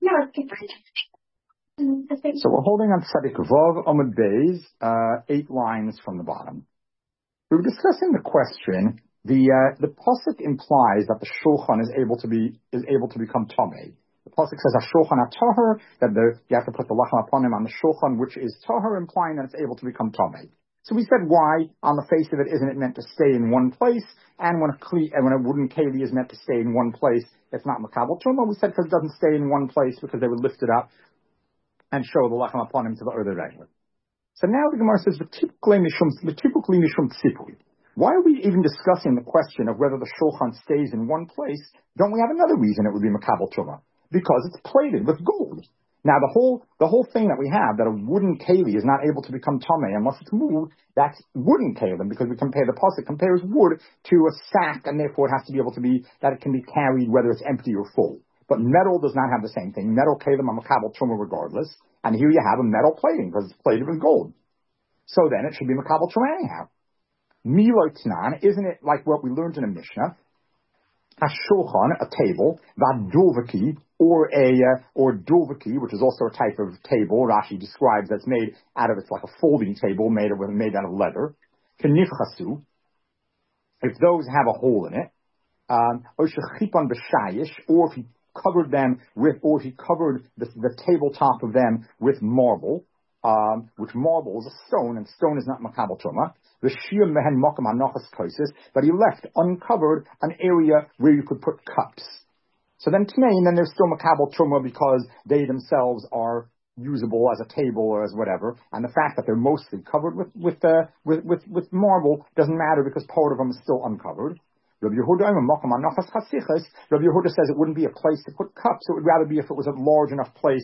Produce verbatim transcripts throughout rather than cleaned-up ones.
So we're holding on Tzadik Vav Amud Beis, uh, eight lines from the bottom. We were discussing the question. The uh, the pasuk implies that the shulchan is able to be is able to become tamei. The pasuk says "Shulchan ataher," that the, you have to put the lachem upon him on the shulchan, which is taher, implying that it's able to become tamei. So we said, why on the face of it isn't it meant to stay in one place? And when a kli, and when a wooden keli is meant to stay in one place, it's not makabel truma. We said because it doesn't stay in one place because they would lift it up and show the lachem upon him to the other regular. So now the Gemara says, why are we even discussing the question of whether the shulchan stays in one place? Don't we have another reason it would be makabel truma? Because it's plated with gold. Now the whole the whole thing that we have, that a wooden keli is not able to become tamei unless it's moved, that's wooden kelim, because we compare the pasuk compares wood to a sack, and therefore it has to be able to be that it can be carried whether it's empty or full. But metal does not have the same thing. Metal kelim are makabel truma regardless, and here you have a metal plating because it's plated with gold. So then it should be makabel truma anyhow. Milotnan, isn't it like what we learned in a Mishnah? A shulchan, a table, vadulvaki, or a uh, or dulvaki, which is also a type of table. Rashi describes that's made out of, it's like a folding table made of made out of leather. Kenifchasu, if those have a hole in it, um, or shechipan b'shayish, or if he covered them with, or if he covered the, the tabletop of them with marble, um, which marble is a stone, and stone is not makabel truma. The shir mehen makam anochas koises, but he left uncovered an area where you could put cups. So then tnain, then there's still makabel truma because they themselves are usable as a table or as whatever, and the fact that they're mostly covered with with uh, with, with with marble doesn't matter because part of them is still uncovered. Rabbi Yehuda Rabbi Yehuda says it wouldn't be a place to put cups; it would rather be if it was a large enough place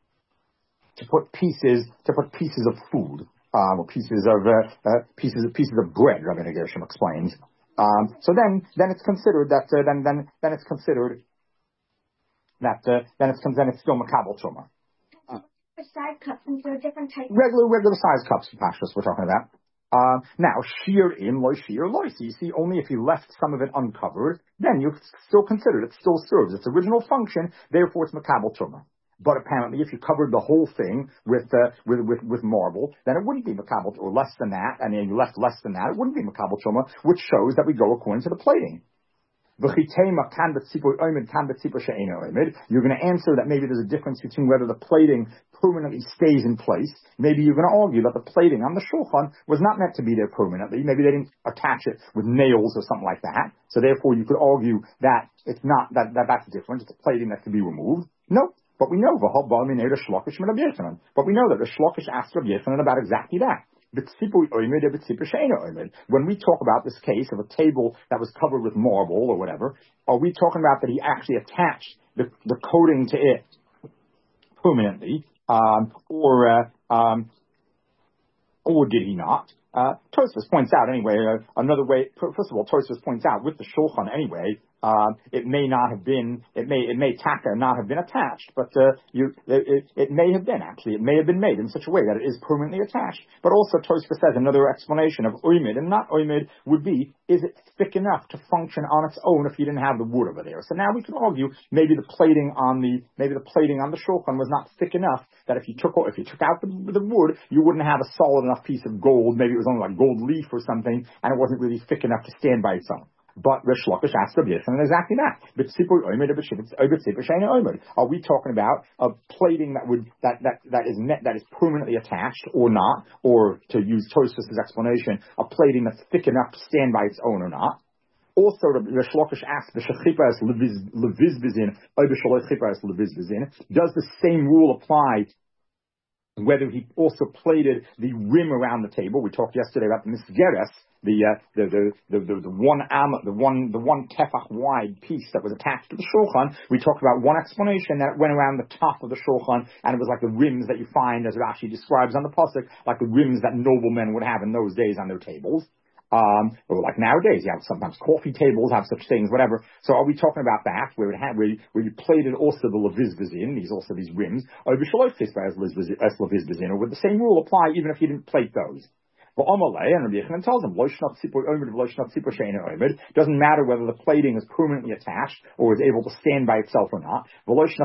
to put pieces to put pieces of food. Um, or pieces of uh, uh, pieces of pieces of bread. Rabbi Gershom explains. Um, so then, then it's considered that uh, then then then it's considered that uh, then it's then it's still makabel truma. Uh, size cups, and so different types. Regular regular size cups, pashtus, we're talking about. Uh, now, shear in loy shear loy. So you see, only if you left some of it uncovered, then you still consider it. It still serves its original function. Therefore, it's makabel truma. But apparently, if you covered the whole thing with uh, with, with with marble, then it wouldn't be makabel, or less than that, and then you left less than that, it wouldn't be makabel truma, which shows that we go according to the plating. You're going to answer that maybe there's a difference between whether the plating permanently stays in place. Maybe you're going to argue that the plating on the shulchan was not meant to be there permanently. Maybe they didn't attach it with nails or something like that. So therefore, you could argue that it's not that, that that's different. It's a plating that can be removed. No. But we know, but we know that the Shlokish asked Rabbi Yochanan about exactly that. When we talk about this case of a table that was covered with marble or whatever, are we talking about that he actually attached the, the coating to it permanently, um, or uh, um, or did he not? Uh, Tosfos points out anyway, uh, another way, first of all, Tosfos points out with the shulchan anyway, uh, it may not have been, it may, it may taka not have been attached, but, uh, you, it, it, it may have been actually, it may have been made in such a way that it is permanently attached. But also Tosfos says another explanation of oimid and not oimid would be, is it thick enough to function on its own if you didn't have the wood over there? So now we can argue maybe the plating on the, maybe the plating on the shulchan was not thick enough that if you took, if you took out the, the wood, you wouldn't have a solid enough piece of gold. Maybe it was only like gold leaf or something, and it wasn't really thick enough to stand by its own. But Rish Lakish asked Rabbi Yochanan exactly that. Are we talking about a plating that would that that that is met, that is permanently attached or not, or to use Tosfos' explanation, a plating that's thick enough to stand by its own or not? Also, Rish Lakish asked, does the same rule apply whether he also plated the rim around the table? We talked yesterday about the misgeres, the, uh, the, the, the, the, the one am, the one, the one tefach wide piece that was attached to the shulchan. We talked about one explanation that it went around the top of the shulchan, and it was like the rims that you find, as Rashi describes on the pasuk, like the rims that noblemen would have in those days on their tables. Um, or like nowadays, you have sometimes coffee tables have such things, whatever. So are we talking about that, where it had, where, where you plated also the levizbazin, these also these rims, or would the same rule apply even if you didn't plate those? And Rabbi Yochanan tells him, doesn't matter whether the plating is permanently attached or is able to stand by itself or not. It also,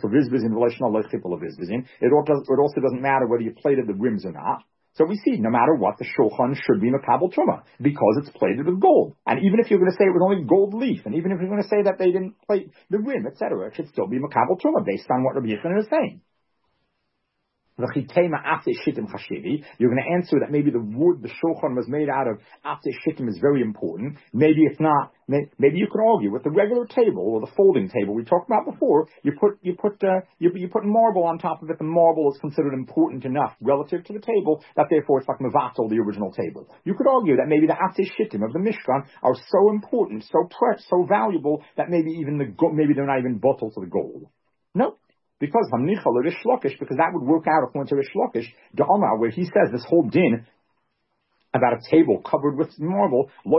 it also doesn't matter whether you plated the rims or not. So we see, no matter what, the shulchan should be makabel truma because it's plated with gold. And even if you're going to say it was only gold leaf, and even if you're going to say that they didn't plate the rim, et cetera, it should still be makabel truma based on what Rabbi Yochanan is saying. You're going to answer that maybe the wood the shulchan was made out of after shittim is very important. Maybe it's not. Maybe you could argue with the regular table or the folding table we talked about before. You put you put uh, you, you put marble on top of it. The marble is considered important enough relative to the table that therefore it's like mevatel, the original table. You could argue that maybe the after shittim of the Mishkan are so important, so precious, so valuable that maybe even the maybe they're not even bottled to the gold. No. Because Hamnichal or Rish Lakish, because that would work out according to Rish Lakish, Da'amar, where he says this whole din about a table covered with marble, he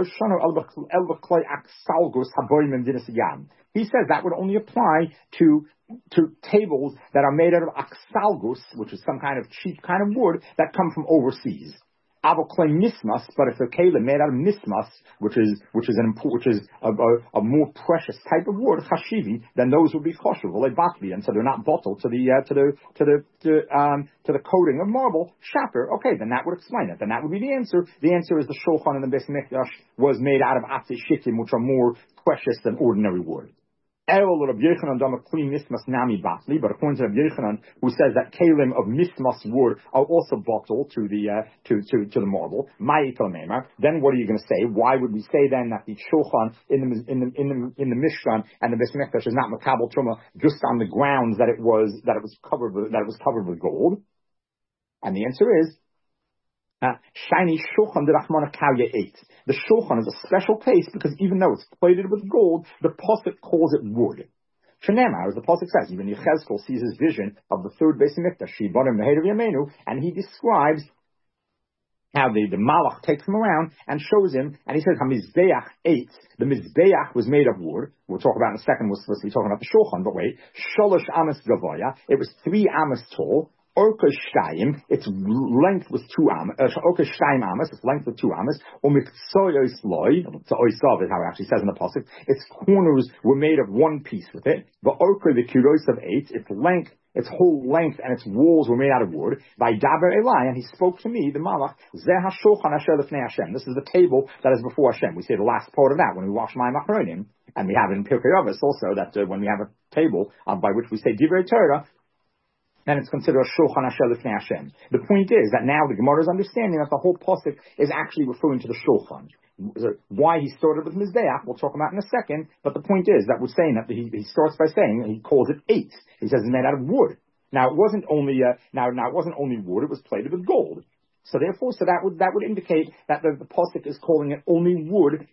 says that would only apply to to tables that are made out of aksalgus, which is some kind of cheap kind of wood that come from overseas. Avoclay mismas, but if they're keilim made out of mismas, which is which is an which is a, a, a more precious type of wood, chashivi, then those would be kosher, batli, and so they're not bottled to the uh, to the to the to, um, to the coating of marble. Shaper, okay, then that would explain it. Then that would be the answer. The answer is the shulchan in the Beis Mikdash was made out of atzei shittim, which are more precious than ordinary wood. But according to Rabbi Yochanan, who says that kalim of mismas wood are also bottled to the uh, to, to to the marble, then what are you going to say? Why would we say then that the shulchan in the in the in the in the Mishkan and the Beis Mikdash is not makabel truma just on the grounds that it was that it was covered with, that it was covered with gold? And the answer is, Uh, shiny shulchan de Rachmana Kalya eight. The shulchan is a special case because even though it's plated with gold, the pasuk calls it wood. Shenema, as the pasuk says, even Yechezkel sees his vision of the third Beis Mikdash, Shibanim Meheder Yamenu, and he describes how the, the malach takes him around and shows him, and he says, HaMizbeach eight. The Mizbeach was made of wood. We'll talk about in a second, we're supposed to be talking about the shulchan, but wait. Sholosh amas gavaya. It was three amas tall. Orka Shtayim, its length was two amas. Orka Shtayim amas, its length was two amas. Omiksoyos loy, so oisav is how it actually says in the pasuk. Its corners were made of one piece with it. The orka, the kiros of eight, its length, its whole length and its walls were made out of wood. By Daber Eli, and he spoke to me, the Malach, Zeh HaShulchan Asher Lefnei Hashem. This is the table that is before Hashem. We say the last part of that when we wash Mayim Achronim, and we have it in Pirkei Avos also that uh, when we have a table uh, by which we say Divrei Torah, then it's considered a shulchan asher lifnei Hashem. The point is that now the Gemara is understanding that the whole pasuk is actually referring to the shulchan. Why he started with Mizbeach, we'll talk about in a second, but the point is that we're saying that he, he starts by saying, he calls it eight. He says it's made out of wood. Now it wasn't only, uh, now, now it wasn't only wood, it was plated with gold. So therefore, so that would, that would indicate that the, the pasuk is calling it only wood,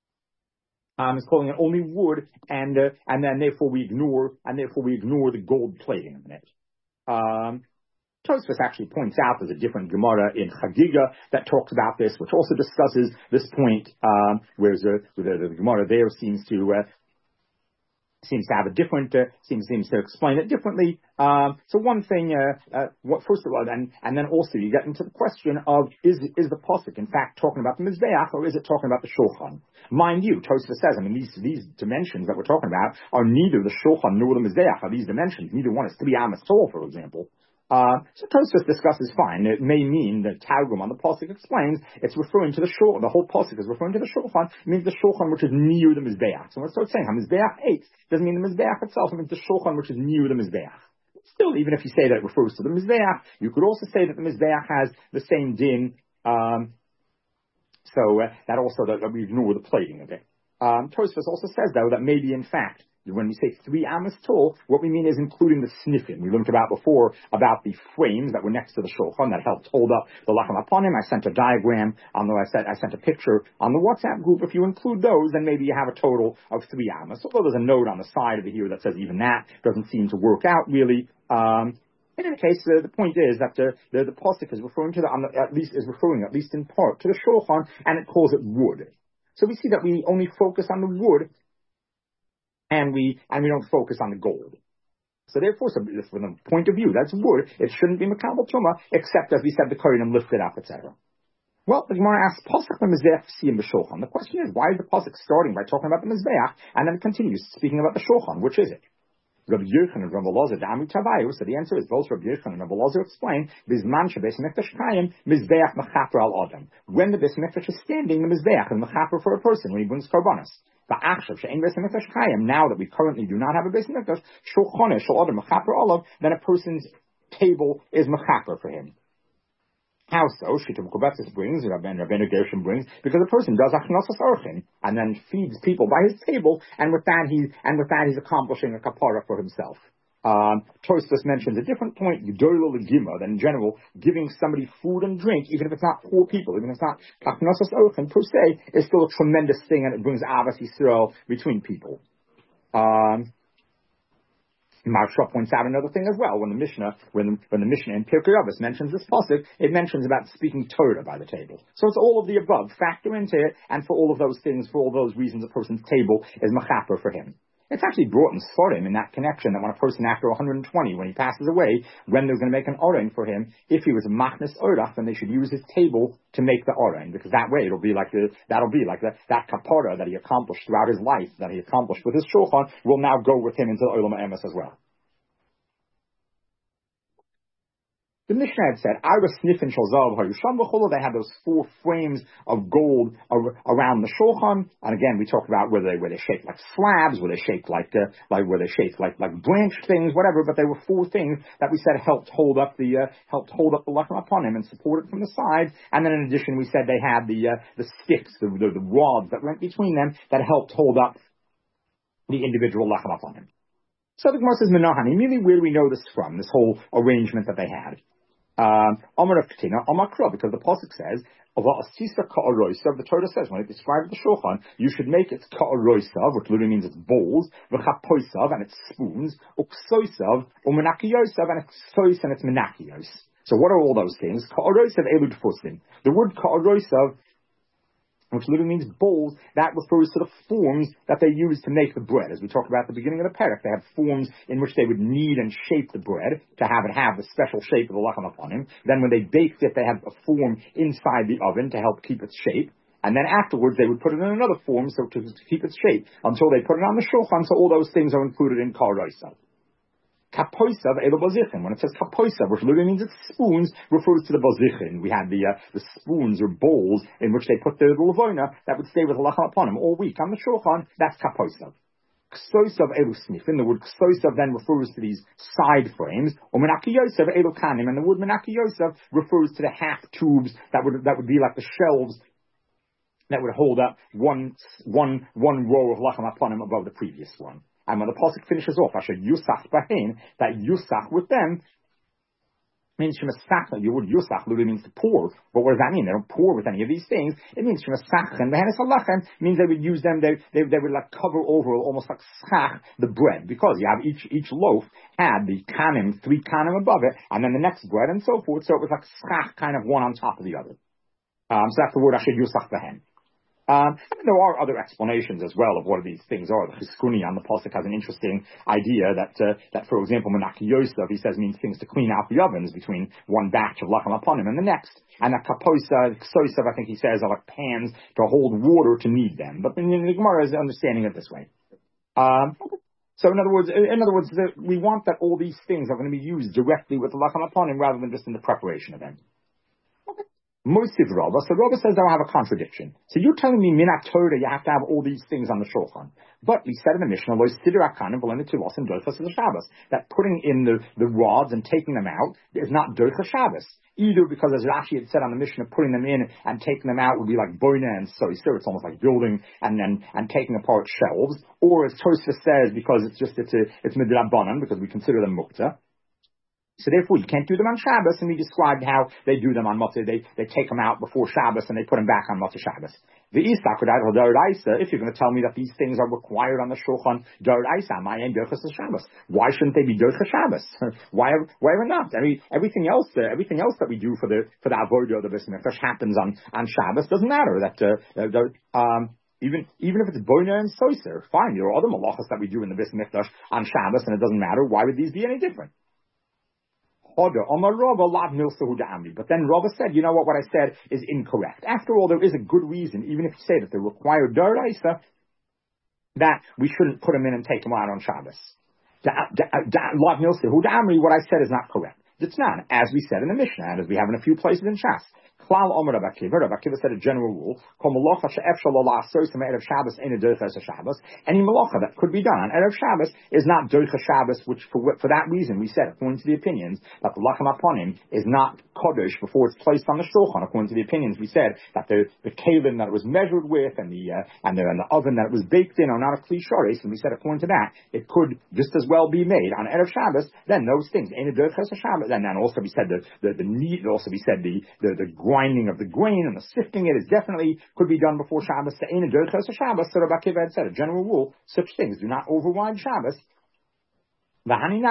Um, is calling it only wood, and uh, and then therefore we ignore and therefore we ignore the gold plating in it. Um, Tosfos actually points out there's a different Gemara in Chagiga that talks about this, which also discusses this point. Um, whereas uh, the, the, the Gemara there seems to uh, seems to have a different uh, seems seems to explain it differently. Um, so one thing, uh, uh, what first of all, and and then also you get into the question of is is the pasuk in fact talking about the Mizbeach or is it talking about the shulchan? Mind you, Tosfos says, I mean these these dimensions that we're talking about are neither the shulchan nor the Mizbeach are these dimensions. Neither one is three amas tall, for example. Uh, so Tosfos discusses fine. It may mean that Targum on the pasuk explains it's referring to the shul. The whole pasuk is referring to the shulchan. It means the shulchan which is near the Mizbeach. So when it starts saying Mizbeach eight doesn't mean the Mizbeach itself. It means the shulchan which is near the Mizbeach. Still, even if you say that it refers to the Mizbeach, you could also say that the Mizbeach has the same din. Um, so uh, that also that, that we ignore the plating of it. Um, Tosfos also says though that maybe in fact, when we say three amas tall, what we mean is including the sniffin. We learned about before about the frames that were next to the shulchan that helped hold up the lachem upon him. I sent a diagram, on the, I said I sent a picture on the WhatsApp group. If you include those, then maybe you have a total of three amas. Although there's a note on the side of it here that says even that doesn't seem to work out really. Um, in any case, uh, the point is that the the, the pasuk is referring to the, on the, at least is referring at least in part to the shulchan, and it calls it wood. So we see that we only focus on the wood. And we and we don't focus on the gold. So therefore, so from the point of view, that's wood. It shouldn't be makabel truma, except as we said, the kohanim lift it up, et cetera. Well, the Gemara asks, Pasuk Mizbeach Siyam b'Shulchan. The question is, why is the Pasuk starting by talking about the Mizbeach, and then it continues speaking about the Shulchan? Which is it? Rabbi Yochanan and Rabbi Elazar, Dami Tavayu. So the answer is both Rabbi Yochanan and Rabbi Elazar explain, Bizman shebeis mikdash kayim, Mizbeach mechaper al adam. When the beis mikdash is standing, the Mizbeach is mechaper for a person when he brings korbanos. Now that we currently do not have a beis mikdash, Shulchan shel adam mechaper olav, then a person's table is mechaper for him. How so? Shita Mekubetzis brings, Rabbeinu Gershom brings, because a person does achnosas orchin and then feeds people by his table, and with that he and with that he's accomplishing a kapara for himself. Um, Tosfos mentions a different point, Gedolah Legima, that in general, giving somebody food and drink, even if it's not four people, even if it's not achnosas orchin per se, is still a tremendous thing, and it brings Avas Yisrael between people. Um, Marsha points out another thing as well. When the Mishnah, when the, when the Mishnah in Pirkei Avos mentions this pasuk, it mentions about speaking Torah by the table. So it's all of the above. Factor into it, and for all of those things, for all those reasons, a person's table is mechaper for him. It's actually brought in Sforim in that connection that when a person after one hundred twenty, when he passes away, when they're going to make an oren for him, if he was a machnas orach, then they should use his table to make the oren, because that way it'll be like the that'll be like the, that kapara that he accomplished throughout his life, that he accomplished with his shulchan, will now go with him into the olam ha'emes as well. The Mishnah had said, Ira Sniffin Shalzav Hayusham B'cholo, they had those four frames of gold ar- around the shulchan, and again we talked about whether they were they shaped like slabs, were they shaped like uh, like were they shaped like like branched things, whatever, but they were four things that we said helped hold up the uh, helped hold up the lechem upon him and support it from the sides, and then in addition we said they had the uh, the sticks, the, the the rods that went between them that helped hold up the individual lechem upon him. So the Gemara says, Menahani, immediately where do we know this from, this whole arrangement that they had? Um, because the pasuk says, the Torah says when it describes the shulchan, you should make it ka'aroisav, which literally means it's bowls, v'chapoisav, and it's spoons, uksoisav, u'menakiyosav, and it's sois and it's menakiyos. So what are all those things? Ka'aroisav elud fusim. The word ka'aroisav, which literally means bowls, that refers to the forms that they use to make the bread. As we talked about at the beginning of the parak, they have forms in which they would knead and shape the bread to have it have the special shape of the lechem upon him. Then when they baked it, they had a form inside the oven to help keep its shape. And then afterwards, they would put it in another form so to, to keep its shape until they put it on the shulchan. So all those things are included in kol roisav. Kapoisav elo bazichin. When it says kapoisav, which literally means it's spoons, refers to the bazichin. We had the uh, the spoons or bowls in which they put the lavoina that would stay with the lechem upon him all week on the shulchan. That's kapoisav. Ksoisav elo snifin. The word ksoisav then refers to these side frames. Or menakiyosav elo kanim, and the word menakiyosav refers to the half tubes that would that would be like the shelves that would hold up one one one row of lechem upon him above the previous one. And when the pasuk finishes off, Asher Yusach Bahin, that Yusach with them means Shemasach. Your word Yusach literally means to pour. But what does that mean? They don't pour with any of these things. It means Shemasach and Behenes Halachem means they would use them. They, they they would like cover over almost like schach the bread, because you have each each loaf had the kanim, three kanim above it, and then the next bread and so forth. So it was like schach, kind of one on top of the other. Um, so that's the word Asher Yusach Bahin. Um, and there are other explanations as well of what these things are. The Chizkuni on the pasuk has an interesting idea that, uh, that for example, Menaki Yosef, he says, means things to clean out the ovens between one batch of lechem upon him and the next. And that Kapoisa, Ksoisav, I think he says, are like pans to hold water to knead them. But in the Gemara is understanding it this way. Um, so in other words, in other words, we want that all these things are going to be used directly with the lechem upon him rather than just in the preparation of them. Moisiv Rabba, so Rabba says I have a contradiction. So you're telling me minat Torah you have to have all these things on the shulchan, but we said in the Mishnah lo siddur akanim v'lo nitulos and doichas of the Shabbos, that putting in the, the rods and taking them out is not doichas Shabbos. Either because as Rashi had said on the Mishnah, putting them in and taking them out would be like boina and so so it's almost like building and then and taking apart shelves, or as Tosfos says because it's just it's a, it's midrabanan because we consider them mukta. So therefore, you can't do them on Shabbos, and we described how they do them on Motzei. They they take them out before Shabbos, and they put them back on Motzei Shabbos. The Istak, if you're going to tell me that these things are required on the Shulchan D'Oraisa, my end Dochas Shabbos, why shouldn't they be Dochas Shabbos? Why why not? I mean, everything else, uh, everything else that we do for the for the Avodah, the Beis Mikdash happens on on Shabbos. Doesn't matter that uh, uh, um. Even even if it's boina and soiser, fine. There are other malachas that we do in the Beis Mikdash on Shabbos, and it doesn't matter. Why would these be any different? But then Rava said, you know what, what I said is incorrect. After all, there is a good reason, even if you say that they require Daraisa, that we shouldn't put them in and take them out on Shabbos. What I said is not correct. It's not, as we said in the Mishnah, and as we have in a few places in Shas. Klal Omer Rav Akiva. Rav Akiva said a general rule: Kol malacha she'efshar lo la'asos erev Shabbos ain't a doiches Shabbos. Any malacha that could be done on erev Shabbos is not doiches Shabbos. Which, for for that reason, we said, according to the opinions, that the lachem aponim is not kodesh before it's placed on the shulchan. According to the opinions, we said that the the kalim that it was measured with and the uh, and the and the oven that it was baked in are not a kli shores. And we said, according to that, it could just as well be made on erev Shabbos. Then those things ain't a doiches Shabbos. And then also we said the the the need. Also we said the the the grinding of the grain and the sifting it is definitely could be done before Shabbos. So ain't a doiches Shabbos. So Rabbi Akiva had said a general rule: such things do not override Shabbos. Well, very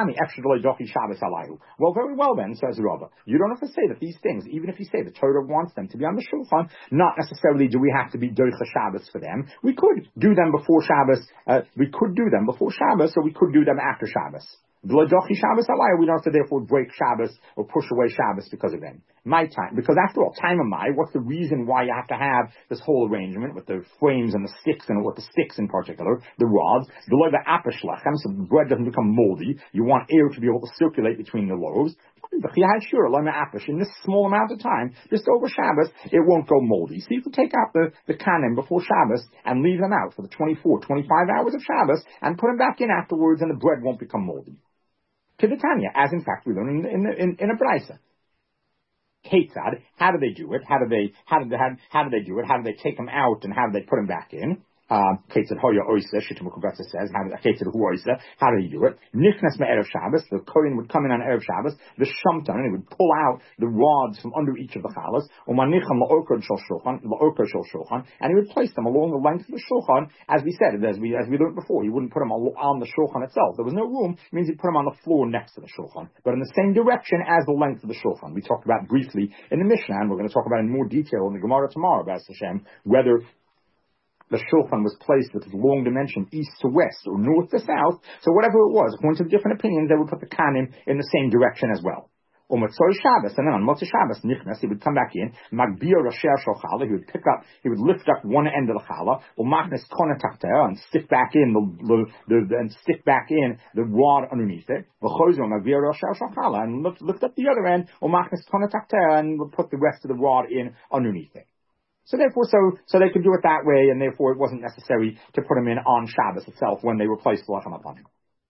well then, says Rava. You don't have to say that these things, even if you say the Torah wants them to be on the shulchan, not necessarily do we have to be doicha Shabbos for them. We could do them before Shabbos. Uh, we could do them before Shabbos, or we could do them after Shabbos. We don't have to therefore break Shabbos or push away Shabbos because of them. My time, because after all, time of my, what's the reason why you have to have this whole arrangement with the frames and the sticks and with the sticks in particular, the rods, below the apashlachem, so the bread doesn't become moldy. You want air to be able to circulate between the loaves. In this small amount of time, just over Shabbos, it won't go moldy. So you can take out the, the kanim before Shabbos and leave them out for the twenty-four, twenty-five hours of Shabbos and put them back in afterwards and the bread won't become moldy. Kedetanya, as in fact we learn in, in, in, in a Braisa. Ketzad, how do they do it? How do they, how do they, how, how do they do it? How do they take them out and how do they put them back in? Ketzad Hoya Oisa, Shitumukugatsa says, how do Ketzad Hu Oisa, how do you do it? Nichnas me Erev Shabbos, the Kohen would come in on Erev Shabbos, the Shamtan, and he would pull out the rods from under each of the chalas, Umanicham La'okar Shol Shulchan, La'okar Shol Shulchan, and he would place them along the length of the Shulchan, as we said, as we, as we learned before, he wouldn't put them on the Shulchan itself. There was no room, it means he'd put them on the floor next to the Shulchan, but in the same direction as the length of the Shulchan. We talked about briefly in the Mishnah, and we're going to talk about in more detail in the Gemara tomorrow, B'ez Hashem, whether the shulchan was placed with its long dimension east to west or north to south. So whatever it was, according to the different opinions, they would put the kanim in the same direction as well. Or Motzei Shabbos, and then on Motzei Shabbos, Nichnas, he would come back in, Magbir Rasher Shochala, he would pick up, he would lift up one end of the challah, or Machnes Konatachter, and stick back in the, the, the, and stick back in the rod underneath it, V'chozo Magbir Rasher Shochala, and lift, lift up the other end, or Machnes Konatachter, and would put the rest of the rod in underneath it. So therefore, so, so they could do it that way, and therefore it wasn't necessary to put them in on Shabbos itself when they replaced the Lechem upon him.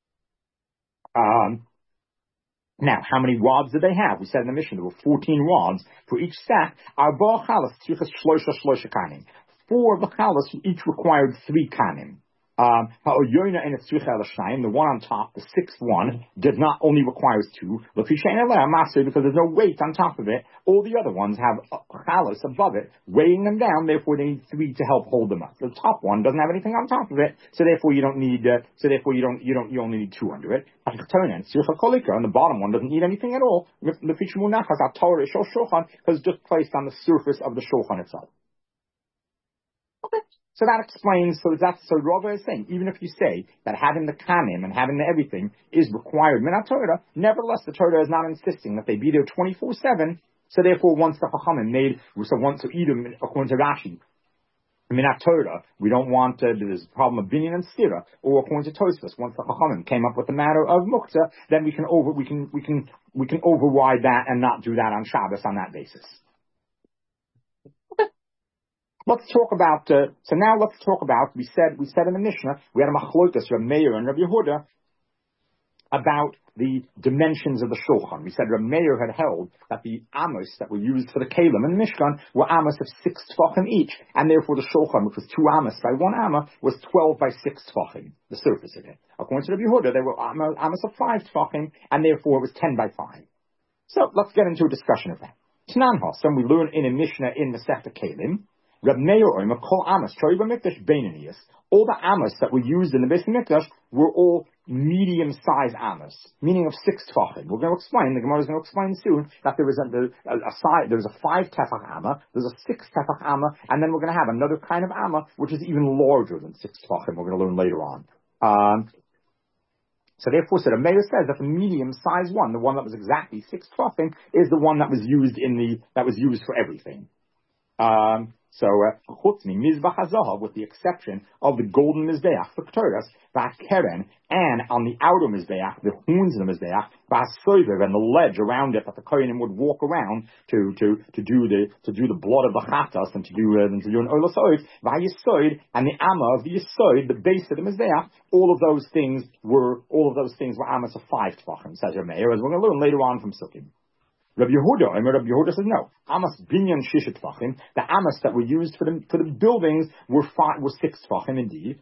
Um, now, how many rods did they have? We said in the Mishnah there were fourteen rods for each stack. Arba chalas tzrichas shlosha shlosha kanim. Four of the chalas each required three kanim. Um, the one on top, the sixth one, did not only requires two, because there's no weight on top of it. All the other ones have chalas above it, weighing them down, therefore they need three to help hold them up. The top one doesn't have anything on top of it, so therefore you don't need, uh, so therefore you don't, you don't, you only need two under it. And the bottom one doesn't need anything at all, because it's just placed on the surface of the shulchan itself. So that explains, so that's, so Rava is saying, even if you say that having the kanim and having the everything is required min Torah, nevertheless the Torah is not insisting that they be there twenty-four seven, so therefore once the Chachamim made, so once to eat them, according to Rashi, min Torah, we don't want, uh, there's a problem of binyan and stira, or according to Tosfos, once the Chachamim came up with the matter of muktzah, then we can over, we can, we can, we can override that and not do that on Shabbos on that basis. Let's talk about, uh, so now let's talk about, we said, we said in the Mishnah, we had a machlokas, Reb Meir and Reb Yehuda, about the dimensions of the shulchan. We said Reb Meir had held that the amos that were used for the kalim and the mishkan were amos of six tefachim each, and therefore the shulchan, which was two amos by one amma, was twelve by six tefachim, the surface of it. According to Reb Yehuda, they were amos of five tefachim, and therefore it was ten by five. So let's get into a discussion of that. Tanan Hasan, we learn in a Mishnah in the Masechta Kelim, Reb Meir Omer Kol Amos Tori B'Mikdash Beinanius. All the amos that were used in the Beis Hamikdash were all medium-sized amos, meaning of six tefachim. We're going to explain. The Gemara is going to explain soon that there is a, a, a side. There's a five tefach amma, there's a six tefach amma, and then we're going to have another kind of amma which is even larger than six tefachim. We're going to learn later on. Um, So therefore, so the mayor says that the medium size one, the one that was exactly six tefachim, is the one that was used in the that was used for everything. Um, so, chutz mi mizbach hazahav, with the exception of the golden mizbeach for Ketores, v'akeren, and on the outer mizbeach, the horns of the mizbeach, v'hasoiver, and the ledge around it that the kohenim would walk around to to to do the to do the blood of the chatas and to do uh, and to do an olos oif, v'hayisoid, and the amma of the yisoid, the base of the mizbeach. All of those things were all of those things were amas of five tefachim, says Rameir, as we're going to learn later on from Sukkim. Rabbi Yehuda, and Rabbi Yehuda says no. Amas binyan shisha tefachim. The amas that were used for the for the buildings were five, were six tefachim indeed.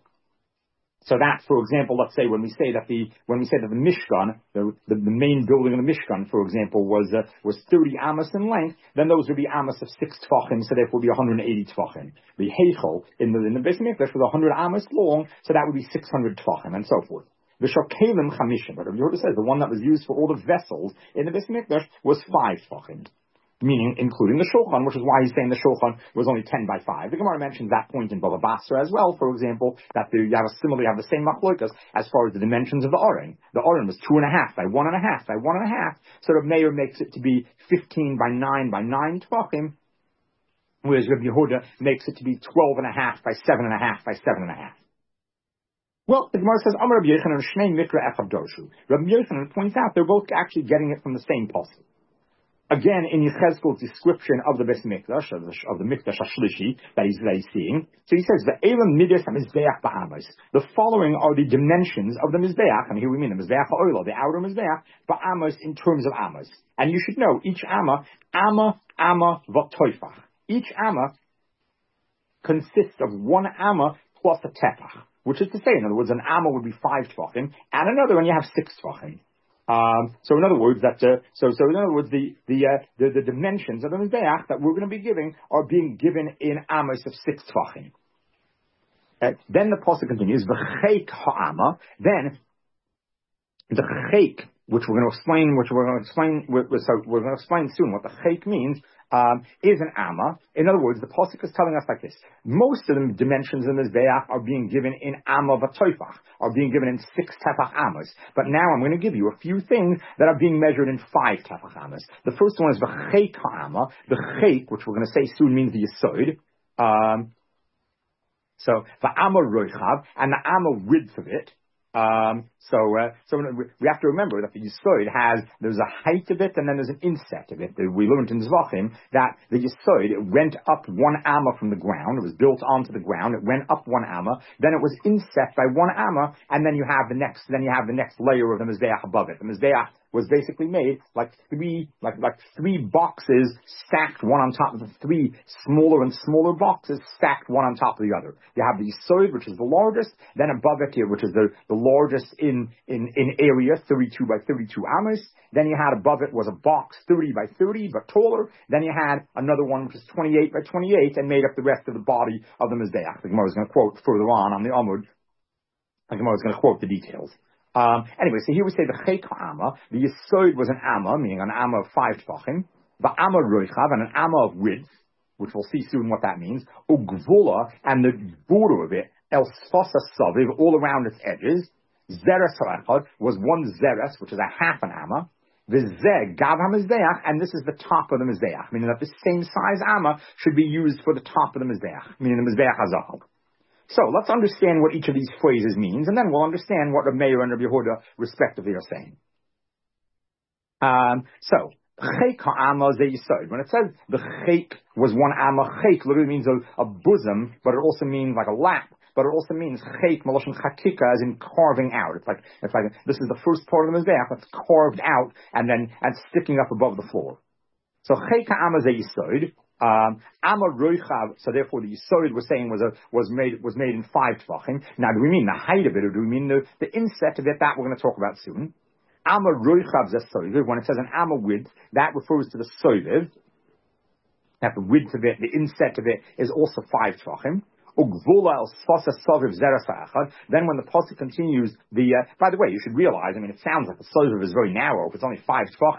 So that, for example, let's say when we say that the when we say that the Mishkan, the the, the main building of the Mishkan, for example, was uh, was thirty amas in length, then those would be amas of six tefachim, so therefore would be one hundred eighty tefachim. The heichel in the in the Beis Mikdash was one hundred amas long, so that would be six hundred tefachim, and so forth. The shokelim chamishim, but Rabbi Yehuda says the one that was used for all the vessels in the Beis Mikdash was five tefachim, meaning including the shulchan, which is why he's saying the shulchan was only ten by five. The Gemara mentions that point in Bava Basra as well, for example, that the, you have a similarly have the same machlokas as far as the dimensions of the Aron. The Aron was two and a half by one and a half by one and a half, so the Meir makes it to be fifteen by nine by nine tefachim, whereas Rabbi Yehuda makes it to be twelve and a half by seven and a half by seven and a half. Well, the Gemara says, Amar Rabbi Yochanan Shnei Mikra Echad Dorshu. Rabbi Yochanan points out they're both actually getting it from the same pasuk. Again, in Yechezkel's description of the Beis Mikdash, of the, of the Mikdash HaShlishi that he's, that he's seeing, so he says, Ve'elam midas ha-mizbeach ba'amos. The following are the dimensions of the Mizbeach, and here we mean the Mizbeach ha'olah, the outer Mizbeach, ba'amos in terms of amos. And you should know, each amma, amma, amma, v'toifach. Each amma consists of one amma plus a tefach. Which is to say, in other words, an amma would be five tefachim, and another one you have six tefachim. Um, so in other words, that uh, so so in other words, the the uh, the, the dimensions of the mizbeach that we're going to be giving are being given in amos of six tefachim. Uh, then the pasuk continues, v'cheik ha'ama. Then the cheik, which we're going to explain, which we're going to explain, we're, so we're going to explain soon what the cheik means. Um, is an amma. In other words, the pasuk is telling us like this: most of the dimensions in this mizbeach are being given in amma v'toifach, are being given in six tefach ammas. But now I'm going to give you a few things that are being measured in five tefach ammas. The first one is v'cheik ha'amma. The cheik, which we're going to say soon, means the yesod. Um, so the amma roichav, and the amma width of it. Um, so, uh, so we have to remember that the Yesod has, there's a height of it and then there's an inset of it. We learned in Zvachim that the Yesod, it went up one amma from the ground. It was built onto the ground. It went up one amma. Then it was inset by one amma. And then you have the next, then you have the next layer of the Mizbeach above it. The Mizbeach was basically made like three, like, like three boxes stacked one on top of the three smaller and smaller boxes stacked one on top of the other. You have the Yesod, which is the largest, then above it here, which is the, the largest in, in, in area, thirty-two by thirty-two amos. Then you had above it was a box thirty by thirty, but taller. Then you had another one which is twenty-eight by twenty-eight and made up the rest of the body of the Mizbeach. The Gemara is going to quote further on on the Amud. The Gemara is going to quote the details. Um, anyway, so here we say the cheik ha'ama, the yesod was an amma, meaning an amma of five tefachim, the amma roichav, and an amma of width, which we'll see soon what that means, ugvula, and the border of it, el sfosa saviv, all around its edges, zeres ha'echad, was one zeres, which is a half an amma, v'zeh gav ha'mizbeach, and this is the top of the mizbeach, meaning that the same size amma should be used for the top of the mizbeach, meaning the mizbeach hazahal. So let's understand what each of these phrases means, and then we'll understand what Rabbi Meir and Rabbi Yehuda respectively are saying. Um, so, cheik ha'ama ze yesod. When it says the cheik was one amma, cheik literally means a, a bosom, but it also means like a lap. But it also means cheik maloshen chakika, as in carving out. It's like it's like this is the first part of the mizbeach that's carved out and then and sticking up above the floor. So cheik ha'ama ze yesod. Um, Amma roichav, so therefore the Yesod was saying was a, was made, was made in five tvachim. Now do we mean the height of it or do we mean the, the inset of it? That we're going to talk about soon. Amma roichav zeh soviv, when it says an Amma width, that refers to the soviv. That the width of it, the inset of it is also five tvachim. Ugvula el sfosa soviv zeres ha'echad. Then when the pasuk continues, the, uh, by the way, you should realize, I mean, it sounds like the soviv is very narrow. If it's only five tvachim,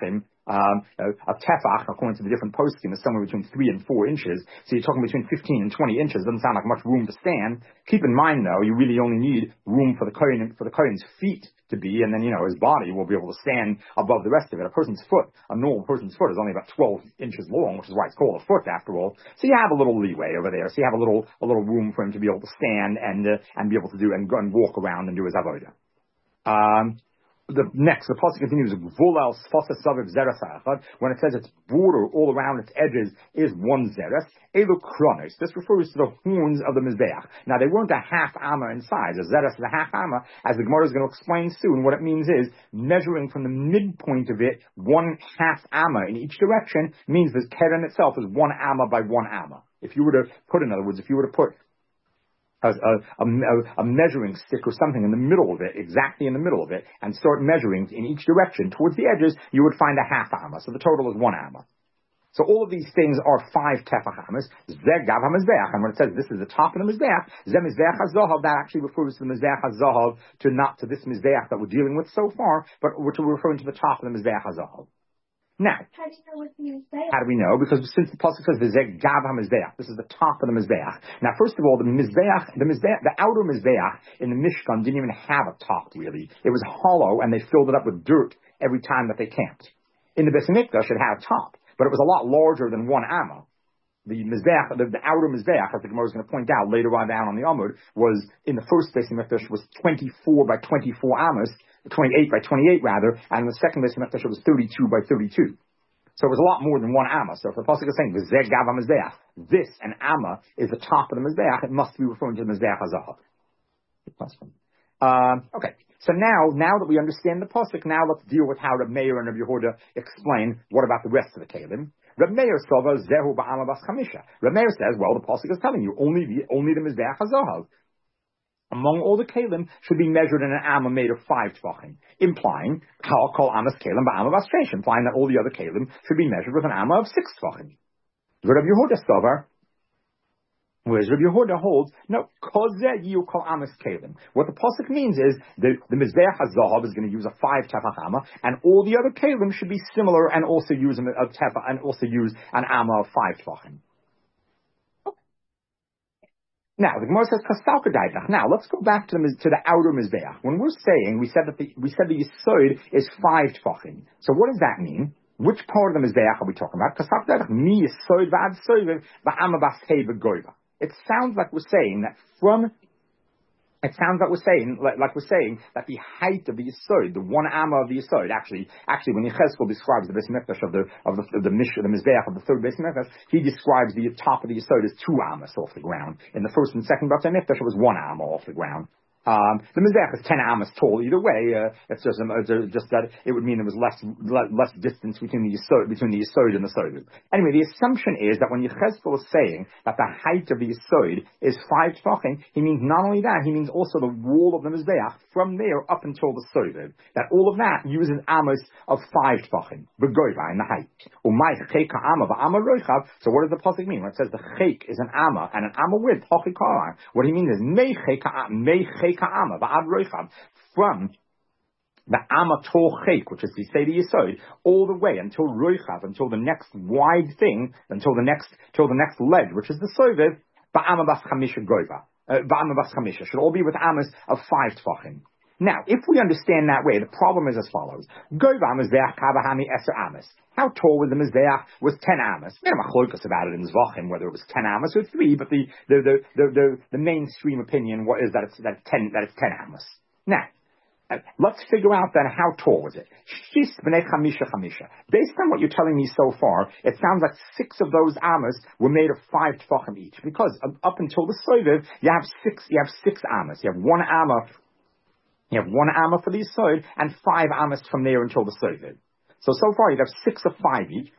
Um, a, a tefach, according to the different posting, is somewhere between three and four inches. So you're talking between fifteen and twenty inches. Doesn't sound like much room to stand. Keep in mind, though, you really only need room for the kohen, for the kohen's feet to be, and then, you know, his body will be able to stand above the rest of it. A person's foot, a normal person's foot is only about twelve inches long, which is why it's called a foot after all. So you have a little leeway over there. So you have a little, a little room for him to be able to stand and, uh, and be able to do, and go and walk around and do his avodah. Um, The next, the pasuk continues, "Gvul sfasa saviv zeres ha'achad." When it says its border all around its edges is one zeres, elu kronos. This refers to the horns of the mizbeach. Now they weren't a half amma in size. A zeres is a half amma, as the Gemara is going to explain soon. What it means is measuring from the midpoint of it one half amma in each direction means the keren itself is one amma by one amma. If you were to put, in other words, if you were to put A, a, a, a measuring stick or something in the middle of it, exactly in the middle of it, and start measuring in each direction towards the edges, you would find a half amma. So the total is one amma. So all of these things are five tefach ammas. Zeg gav ha-mizbeach. And when it says this is the top of the mizbeach, ze mizbeach ha-zahav, that actually refers to the mizbeach ha-zahav, to not to this mizbeach that we're dealing with so far, but we're referring to the top of the mizbeach ha-zahav. Now, How do you know what's mizbeach? how do we know? Because since the pasuk says v'zeh gav ha-mizbeach, this is the top of the mizbeach. Now, first of all, the mizbeach, the mizbeach, the outer mizbeach in the Mishkan didn't even have a top really. It was hollow, and they filled it up with dirt every time that they camped. In the Beis Hamikdash, it had a top, but it was a lot larger than one amma. The mizbeach, the, the outer mizbeach, as the Gemara is going to point out later on down on the Amud, was in the first Beis Hamikdash was twenty-four by twenty-four ammas. twenty-eight by twenty-eight rather, and the second Beis Hamikdash was thirty-two by thirty-two. So it was a lot more than one amma. So if the pasuk is saying v'zeh gav ha-mizbeach, this, an amma, is the top of the mizbeach, it must be referring to the mizbeach hazahav. Um, okay, so now, now that we understand the pasuk, now let's deal with how Reb Meir and Reb Yehuda explain what about the rest of the kelim. Reb Meir sova zehu ba'ama bas chamisha. Reb Meir says, well, the pasuk is telling you only the only the mizbeach hazahav among all the kalim should be measured in an amma made of five tvachim, implying how call amas kalim ba'ama bas sheish, implying that all the other kalim should be measured with an amma of six tvachim. Reb Yehuda stover, whereas Reb Yehuda holds no kozeh you call amas kalim. What the pasuk means is the the mizbeach hazahav is going to use a five tefach amma, and all the other kalim should be similar and also use a, a tefach and also use an amma of five tvachim. Now, the Gemara says, Kastalka daitach. Now, let's go back to the, to the outer mizbeach. When we're saying, we said that the, we said the yesod is five tefachim. So what does that mean? Which part of the mizbeach are we talking about? Kastalka daitach, mi yesod v'ad soiv v'ama bas hei v'goyva. It sounds like we're saying that from, it sounds like we're saying, like, like we're saying that the height of the yesod, the one amma of the yesod, actually, actually, when Yechezkel describes the Beis Hamikdash of the of the of the mish, the mizbeach of the third Beis Hamikdash, he describes the top of the yesod as two ammas off the ground. In the first and second Beis Hamikdash, it was one amma off the ground. Um, the mizbeach is ten ammas tall either way. Uh, it's just, um, it's just that it would mean there was less le- less distance between the yesod between the yesod and the sod. Anyway, the assumption is that when Yechezkel is saying that the height of the yesod is five tefachim, he means not only that, he means also the wall of the mizbeach from there up until the sod. That all of that uses ammas of five tefachim, begoiva in the height. Umay cheka amma v'amma roichav. So what does the pasuk mean when it says the chek is an amma and an amma width? What he means is mei cheka mei cheka amma v'ad roichav, from the amma tol chek, which is the say the yesod, all the way until roichav, until the next wide thing, until the next till the next ledge, which is the soviv, ba'amma bas chamisha goiva, ba'amma bas chamisha, should all be with ammas of five tefachim. Now, if we understand that way, the problem is as follows: goiva mizbeach kabahami eser ammas. How tall was the mizbeach? Was ten ammas. We had a machlokas about it in Zvachim, whether it was ten ammas or three, but the the the the, the, the mainstream opinion is that it's that it's ten that it's ten ammas. Now, uh, let's figure out then how tall was it. Shis b'nei chamisha chamisha. Based on what you're telling me so far, it sounds like six of those ammas were made of five tefachim each, because up until the soviv, you have six. You have six ammas. You have one amma. You have one amma for the yesod and five ammas from there until the soviv. So, so far you'd have six of five each.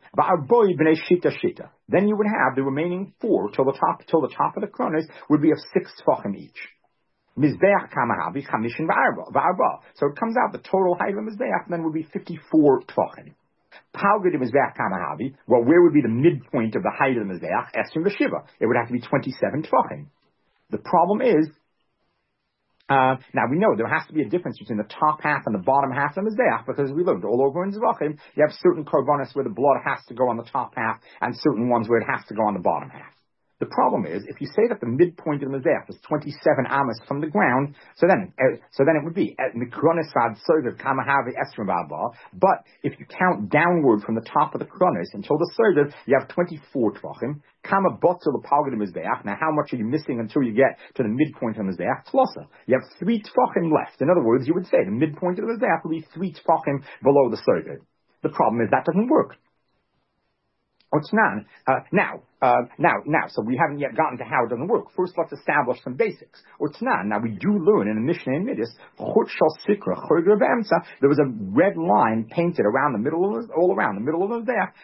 Then you would have the remaining four till the top, till the top of the kronos would be of six tefachim each. Mizbeach kamahavi chamishin v'arba. So it comes out the total height of the mizbeach then would be fifty-four tefachim. Palgid mizbeach kamahavi. Well, where would be the midpoint of the height of the mizbeach? Esrim v'shiva. It would have to be twenty-seven tefachim. The problem is, Uh, now we know there has to be a difference between the top half and the bottom half of the Mizbeach, because we looked all over in Zvachim, you have certain korbanos where the blood has to go on the top half and certain ones where it has to go on the bottom half. The problem is, if you say that the midpoint of the Mizbeach is twenty-seven amos from the ground, so then, uh, so then it would be at MikronisVad Soviv Kamahavi Esrim Baba. But if you count downward from the top of the Kronis until the Soviv, you have twenty-four Tvachim. Kama Botzel the Palgadim Mizbeach. Now, how much are you missing until you get to the midpoint of the Mizbeach? Tlosa. You have three Tvachim left. In other words, you would say the midpoint of the Mizbeach will be three Tvachim below the Soviv. The problem is that doesn't work. Otznan. Uh, now, uh, now, now, so we haven't yet gotten to how it doesn't work. First, let's establish some basics. Otznan. Now, we do learn in the Mishnah in Midas, Chut Shal Sikra, Choyger B'Emsa, there was a red line painted around the middle of the, all around the middle of the Mizbeach,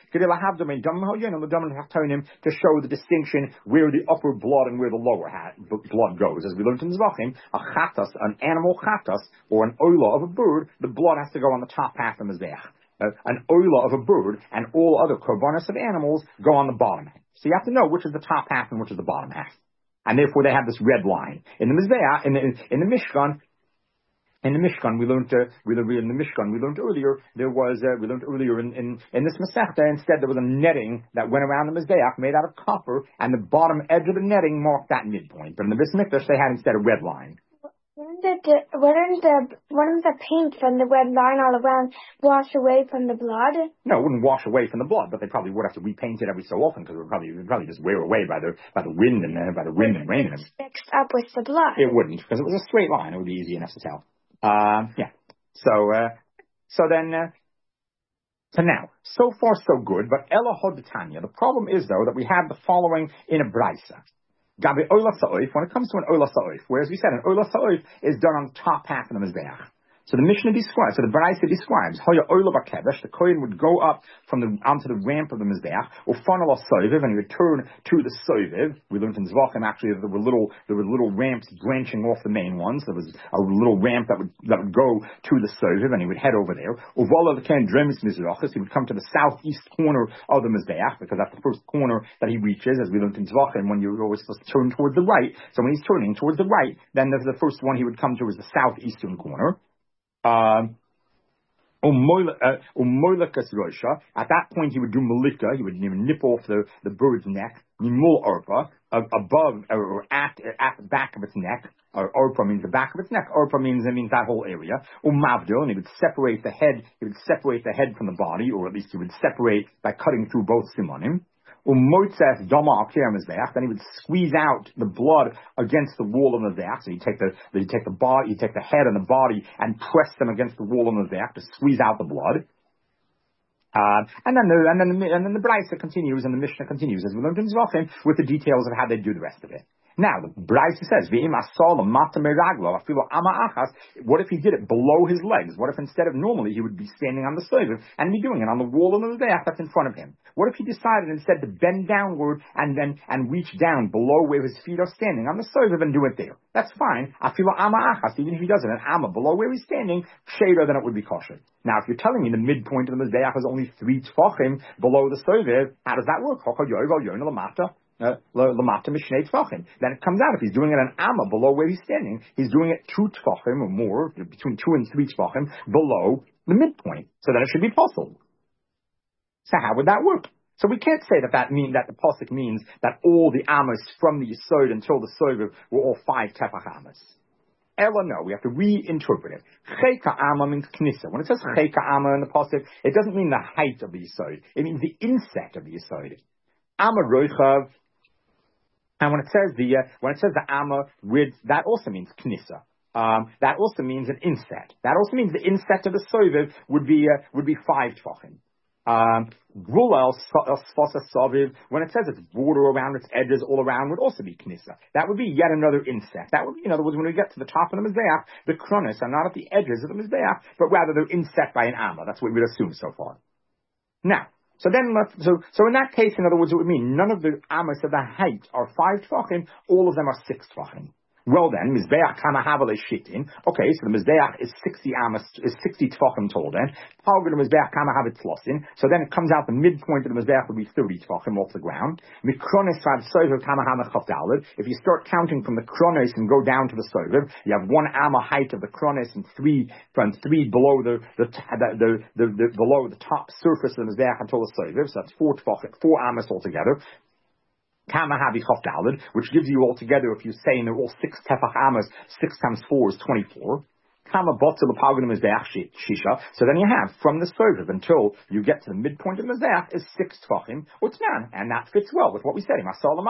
to show the distinction where the upper blood and where the lower hat, blood goes. As we learned in Zvachim, a chatas, an animal chatas, or an oila of a bird, the blood has to go on the top half of the Mizbeach. Uh, an oila of a bird and all other korbanos of animals go on the bottom half. So you have to know which is the top half and which is the bottom half. And therefore they have this red line. In the Mizbeach, in the, in the Mishkan, in the Mishkan, we learned, uh, we learned in the Mishkan, we learned earlier, there was, uh, we learned earlier in, in, in this Masechta, instead there was a netting that went around the Mizbeach made out of copper, and the bottom edge of the netting marked that midpoint. But in the Bris Mikdash, they had instead a red line. Wouldn't the, wouldn't the, wouldn't the paint from the red line all around wash away from the blood? No, it wouldn't wash away from the blood, but they probably would have to repaint it every so often, because it would probably, it would probably just wear away by the, by the wind and uh, by the wind and rain. It's mixed up with the blood. It wouldn't, because it was a straight line. It would be easy enough to tell. Um, yeah. So, uh, so then, uh, so now, so far so good, but Ella Hodetanya, the problem is though that we have the following in a Braisa. Gabi Ola Sa'oif, when it comes to an Ola Sa'oif, whereas we said an Ola Sa'oif is done on the top half of the Mizbeach. So the Mishnah describes, so the Baraisa describes, Hoya Ola Bakevesh, the Kohen would go up from the, onto the ramp of the Mizbeach, or funnel a Soviv, and he would turn to the Soviv. We learned in Zvachim actually that there were little, there were little ramps branching off the main ones. There was a little ramp that would, that would go to the Soviv, and he would head over there. Uvala the Ken Dremis Mizrachis, he would come to the southeast corner of the Mizbeach, because that's the first corner that he reaches, as we learned in Zvachim, when you're always supposed to turn towards the right. So when he's turning towards the right, then the first one he would come to is the southeastern corner. Um, at that point he would do malika, he would nip off the, the bird's neck, mimul orpa, above or at, at the back of its neck, or orpa means the back of its neck, orpa means, it means that whole area, umavdil, and he would separate the head, he would separate the head from the body, or at least he would separate by cutting through both simonim. Umoitzeth dama al kir mizbeach. Then he would squeeze out the blood against the wall of the mizbeach. So you take the, you take the body, you take the head and the body and press them against the wall of the mizbeach to squeeze out the blood. Uh, and then the, and then the, and then the Braisa continues and the Mishnah continues, as we learned in Zvachim, with the details of how they do the rest of it. Now, the Braisa says, what if he did it below his legs? What if instead of normally he would be standing on the Soviv and be doing it on the wall of the Mizbeach that's in front of him? What if he decided instead to bend downward and then and reach down below where his feet are standing on the Soviv and do it there? That's fine. Even if he does it an Amma below where he's standing, shada, then it would be kosher. Now, if you're telling me the midpoint of the Mizbeach is only three tfachim below the Soviv, how does that work? Uh, then it comes out, if he's doing it an amma below where he's standing, he's doing it two tfachim or more, between two and three tfachim below the midpoint. So then it should be possible. So how would that work? So we can't say that that mean that the pasuk means that all the ammas from the Yesod until the Soviv were all five tefach ammas. Ella, no, we have to reinterpret it. Cheka amma means knissa. When it says cheka amma in the pasuk, it doesn't mean the height of the Yesod. It means the inset of the Yesod. Amma roichav. And when it says the uh, when it says the amma width, that also means knissa. Um, that also means an inset. That also means the inset of the soviv would be uh, would be five tefachim. Um, when it says its border around its edges all around would also be knissa. That would be yet another inset. That would be, in other words, when we get to the top of the mizbeach, the kronos are not at the edges of the mizbeach, but rather they're inset by an amma. That's what we'd assume so far. Now. So then, so so in that case, in other words, it would mean none of the amas of the height are five tefachim, all of them are six tefachim. Well then, Mizbeach kama havale shitin. Okay, so the Mizbeach is sixty amas, is sixty tefachim tall then. Palga the Mizbeach kama have it tlosin. So then it comes out the midpoint of the Mizbeach would be thirty tefachim off the ground. Mikronis had soiver kama hama chavdalid. If you start counting from the kronis and go down to the soiver, you have one amma height of the kronis and three from three below the the the the, the, the below the top surface of the Mizbeach until the soiver. So that's four tefachim, four amas altogether. Kama havi chavdalid, which gives you altogether, if you're saying they're all six tefach amas, six times four is twenty-four. Kama botzah l'palganim mizbeach shisha. So then you have, from the soviv until you get to the midpoint of the mizbeach is six tefachim, utnan, and that fits well with what we said.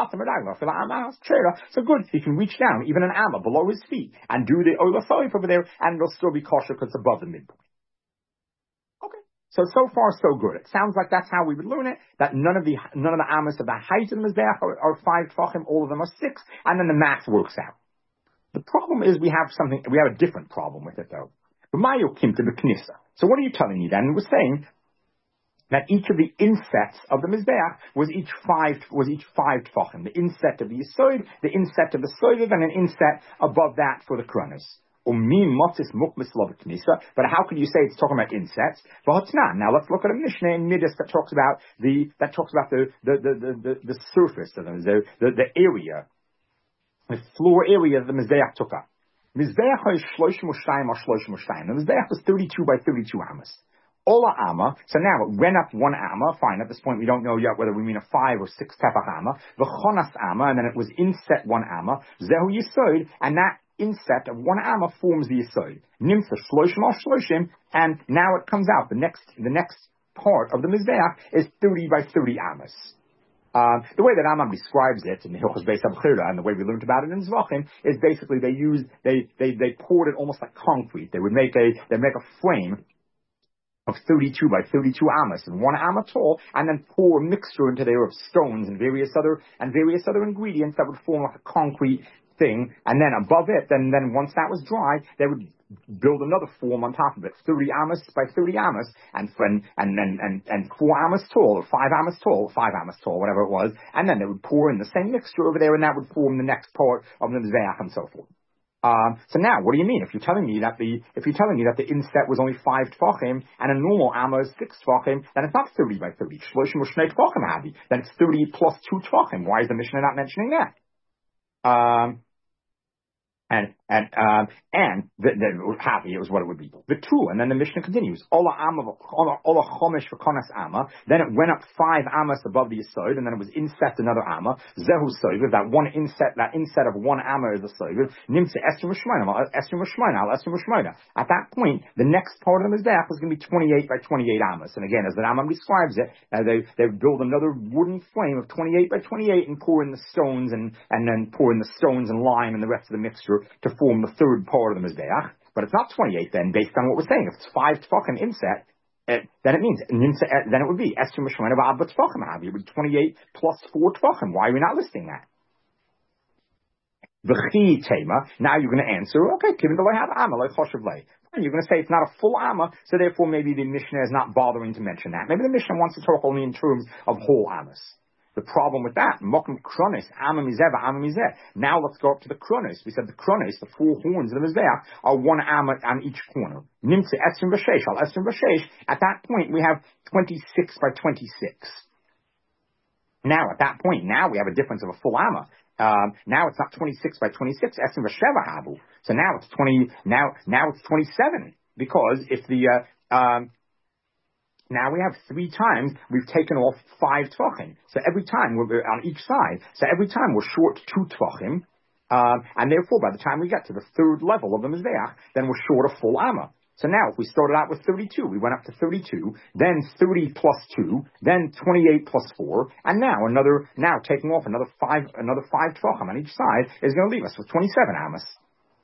So good, he can reach down, even an amma below his feet, and do the olafoif over there, and it'll still be kosher because it's above the midpoint. So, so far, so good. It sounds like that's how we would learn it, that none of the, none of the amas of the height of the Mizbeach are, are five tefachim, all of them are six, and then the math works out. The problem is we have something, we have a different problem with it though. So what are you telling me then? We're saying that each of the insets of the Mizbeach was each five, was each five tefachim. The inset of the Yesod, the inset of the Soviv, and an inset above that for the Kronos. But how can you say it's talking about insets? Now let's look at a Mishnah in Midas that talks about the that talks about the the the the, the surface of them, the, the the area, the floor area that the Mizbeach took up. Mizbeach is shloshim u'shtayim or shloshim u'shtayim. The Mizbeach was thirty-two by thirty-two amas. Ola amma. So now it went up one amma. Fine. At this point, we don't know yet whether we mean a five or six tefach amma. V'chonas amma, and then it was inset one amma. Zehu yisod, and that inset of one amma forms the yesod. Nimtza shloshim al shloshim, and now it comes out. The next, the next part of the mizbeach is thirty by thirty ammas. Um, the way that Rambam describes it in the Hilchos Beis Abchira, and the way we learned about it in Zvachim, is basically they use they they they poured it almost like concrete. They would make a they make a frame of thirty-two by thirty-two ammas and one amma tall, and then pour a mixture into there of stones and various other and various other ingredients that would form like a concrete thing, and then above it, then then once that was dry, they would build another form on top of it, thirty ammas by thirty ammas, and and and and and, and four ammas tall, or five ammas tall, five ammas tall, whatever it was, and then they would pour in the same mixture over there, and that would form the next part of the mizbeach and so forth. Um, so now, what do you mean? If you're telling me that the if you're telling me that the inset was only five tefachim and a normal amma is six tefachim, then it's not thirty by thirty. Shloshim ushnei tefachim habi. Then it's thirty plus two tefachim. Why is the Mishnah not mentioning that? Um, And and um and the, the happy it was what it would be. The two, and then the Mishnah continues. Ola amma, ola chomesh v'konas amma. Then it went up five ammas above the yesod, and then it was inset another amma. Zehu soiviv. That one inset, that inset of one amma is a soiviv. Nimtze esrim u'shmoina, esrim u'shmoina, esrim u'shmoina. At that point, the next part of the mizbeach was going to be twenty-eight by twenty-eight ammas. And again, as the Rambam describes it, uh, they they build another wooden frame of twenty-eight by twenty-eight and pour in the stones and and then pour in the stones and lime and the rest of the mixture to form the third part of the mizbeach. But it's not twenty-eight then, based on what we're saying. If it's five tefachim inset, it, then it means then it would be esrim u'shmoina v'arba tefachim havi. It would be twenty-eight plus four tefachim. Why are we not listing that? V'chi tema. Now you're going to answer, okay, given the loy have amma like choshev lei. And you're going to say it's not a full amma, so therefore maybe the Mishnah is not bothering to mention that. Maybe the Mishnah wants to talk only in terms of whole ammas. The problem with that, mokum kronos, amma mizeh, amma mizeh. Now let's go up to the kronos. We said the kronos, the four horns of the mizbeach, are one amma on each corner. Nimtze esrim v'sheish, al esrim v'sheish. At that point, we have twenty-six by twenty-six. Now, at that point, now we have a difference of a full amma. Um, now it's not twenty-six by twenty-six, esrim v'sheva habu. So now it's twenty. Now, now it's twenty-seven, because if the uh, um, now we have three times we've taken off five tefachim. So every time we're on each side. So every time we're short two tefachim, um, and therefore by the time we get to the third level of the mizbeach, then we're short a full amma. So now if we started out with thirty-two, we went up to thirty-two, then thirty plus two, then twenty-eight plus four, and now another now taking off another five another five tefachim on each side is going to leave us with twenty-seven ammas.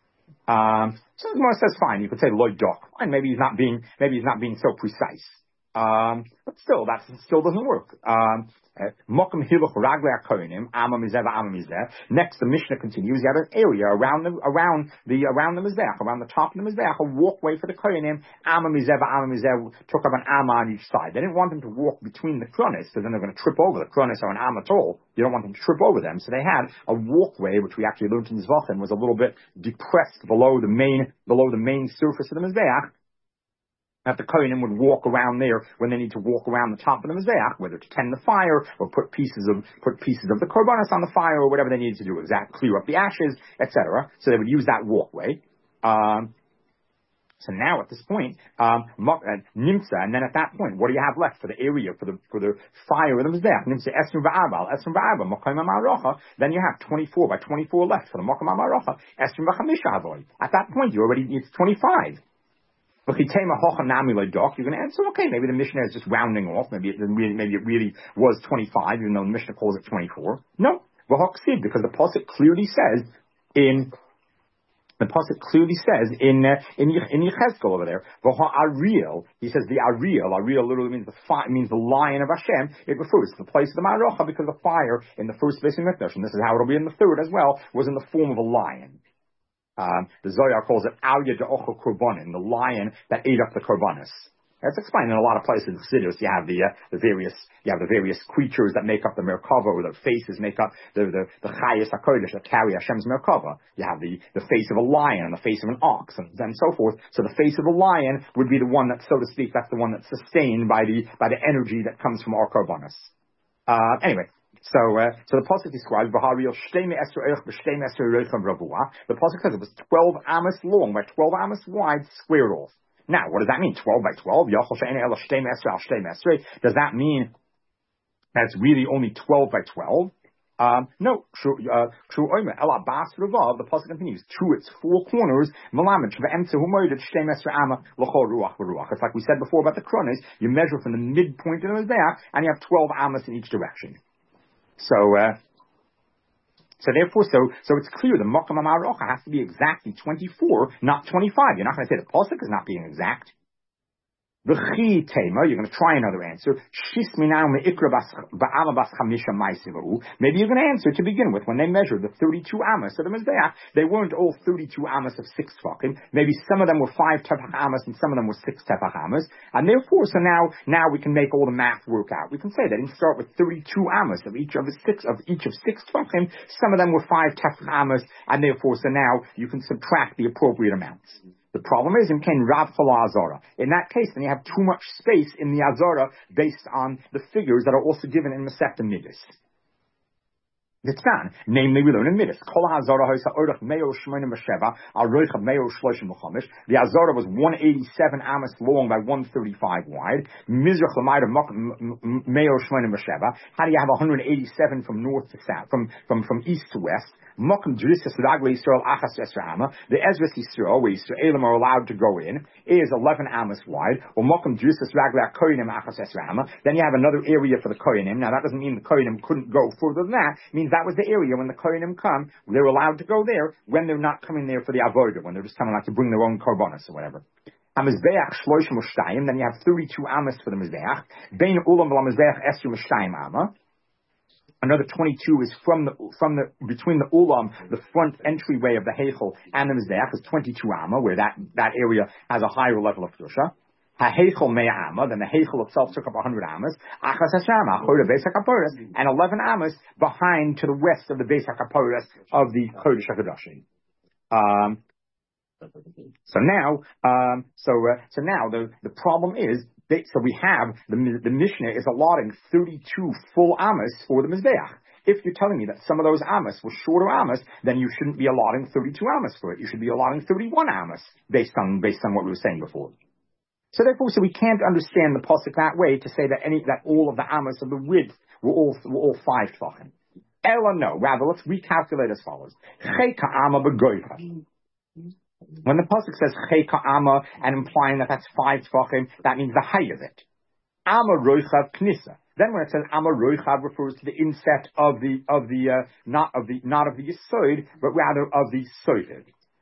Um, so the Gemara says, fine, you could say loy doch, and maybe he's not being maybe he's not being so precise. Um, but still, that still doesn't work. Um, Mokum hiluch raglei kohenim ama mizeh ama mizeh. Next, the Mishnah continues. You have an area around the around the around the mizbeach, around the top of the mizbeach, a walkway for the kohenim. Ama mizeh ama mizeh took up an ama on each side. They didn't want them to walk between the kronis, because then they're going to trip over the kronis or an ama at all. You don't want them to trip over them, so they had a walkway, which we actually learned in Zvachim was a little bit depressed below the main below the main surface of the mizbeach, that the Kohanim would walk around there when they need to walk around the top of the Mizbeach, whether to tend the fire or put pieces of put pieces of the korbanos on the fire or whatever they needed to do, exact clear up the ashes, et cetera. So they would use that walkway. Um, so now at this point, um, Nimsa, and then at that point, what do you have left for the area for the for the fire of the Mizbeach? Nimsa Esrim va'arbal, Esrim va'arbal, Mokom ha'marocha. Then you have twenty-four by twenty-four left for the Mokom ha'marocha. Esrim v'chamisha avoy. At that point, you already it's twenty-five. You're going to answer, okay, maybe the Mishnah is just rounding off. Maybe it really, maybe it really was twenty-five, even though the Mishnah calls it twenty-four. No, because the pasuk clearly says in the pasuk clearly says in uh, in in Yechezkel over there, Ariel. He says the Ariel. Ariel literally means the fi- means the lion of Hashem. It refers to the place of the Marocha because the fire in the first Beis Hamikdash, and this is how it'll be in the third as well, was in the form of a lion. Um, the Zohar calls it Alya De'ocho Korbanin, the lion that ate up the Korbanis. That's explained in a lot of places in Chassidus. You have the uh, the various you have the various creatures that make up the Merkava, or their faces make up the the the Chayas HaKodesh that carry Hashem's Merkava. You have the the face of a lion and the face of an ox and, and so forth. So the face of a lion would be the one that, so to speak, that's the one that's sustained by the by the energy that comes from our Korbanis. Uh, anyway. So, uh, so the pasuk describes Bahariel Shtei Esrei Eich B'Shtei Esrei Reichem Ravua. The pasuk says it was twelve amos long by twelve amos wide, squared off. Now, what does that mean? Twelve by twelve? Yachol She'enei Ela Shtei Esrei Al Shtei Esrei. Does that mean that's really only twelve by twelve? Um, no. The pasuk continues. To its four corners, it's like we said before about the kronis. You measure from the midpoint of the mizbeach, and you have twelve amos in each direction. So, uh, so therefore, so, so it's clear the Mokom HaMarocha has to be exactly twenty-four, not twenty-five. You're not going to say the pasuk is not being exact. The chi tema, you're going to try another answer. Maybe you're going to answer to begin with when they measured the thirty-two amos of the Mizbeach. They weren't all thirty-two amos of six tefachim. Maybe some of them were five tefach amos and some of them were six tefach amos. And therefore, so now, now we can make all the math work out. We can say that you start with thirty-two amos of each of the six of each of six tefachim. Some of them were five tefach amos, and therefore, so now you can subtract the appropriate amounts. The problem is in Ken Rav Chala Azara. In that case, then you have too much space in the Azara based on the figures that are also given in Masechta Midas. Nitzkan, namely we learn in Midas. Kol HaZara Hoisa Orach Meo Shmonim B'Sheva Al Roicha Meo Shloshim B'Chomish. The Azara was one eighty-seven amos long by one thirty-five wide. Mizrach L'Mayda Meo Shmonim B'Sheva. How do you have one eighty-seven from north to south, from from from east to west? Mokum Jerisas Ragle Yisrael Achas Esrama. The Ezras Yisrael, where Yisraelim are allowed to go in, is eleven amos wide. Or Mokum Jerisas Ragle Kohenim Achas Esrama. Then you have another area for the Kohenim. Now that doesn't mean the Kohenim couldn't go further than that. It means that was the area when the Kohenim come, they're allowed to go there when they're not coming there for the Avodah, when they're just coming like to bring their own korbanos or whatever. HaMizbeach Shloshim U'Shtayim. Then you have thirty-two amos for the Mizbeach. Bein Ulam V'Lamizbeach Esrim U'Shtayim Amma. Another twenty-two is from the, from the, between the Ulam, the front entryway of the Heichel and the Mizbeach is twenty-two Amma, where that, that area has a higher level of Kedusha. Ha-Heichel Mea Amma, then the Heichel itself took up one hundred Ammas. Achas Hashem, Achoda Beis HaKaporos, and eleven Ammas behind to the west of the Beis HaKaporos of the Kodesh HaKadoshim. Um, so now, um, so, uh, so now the, the problem is, They, so we have, the, the Mishnah is allotting thirty-two full Amos for the Mizbeach. If you're telling me that some of those Amos were shorter Amos, then you shouldn't be allotting thirty-two Amos for it. You should be allotting thirty-one Amos based on, based on what we were saying before. So therefore, so we can't understand the pasuk that way to say that any, that all of the Amos of the width were all, were all five Tvachim. Ella, no. Rather, let's recalculate as follows. Cheka Amma b'goycha. When the pasuk says Cheka Amma and implying that that's five Tvachim, that means the height of it. Amma roichav knissa. Then when it says Amma roichav refers to the inset of the of the uh, not of the not of the yesod, but rather of the soivid.